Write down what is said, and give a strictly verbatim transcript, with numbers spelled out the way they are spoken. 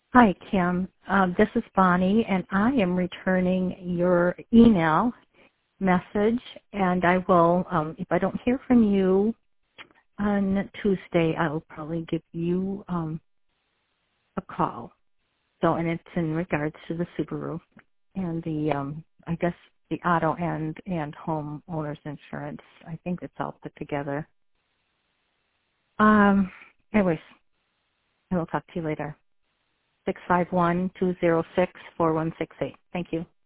Hi, Kim. Um, this is Bonnie, and I am returning your email message, and I will, um, if I don't hear from you on Tuesday, I will probably give you um, a call. So, and it's in regards to the Subaru and the, um, I guess, the auto and, and home owner's insurance. I think it's all put together. Um, anyways, I will talk to you later. six five one, two zero six, four one six eight. Thank you.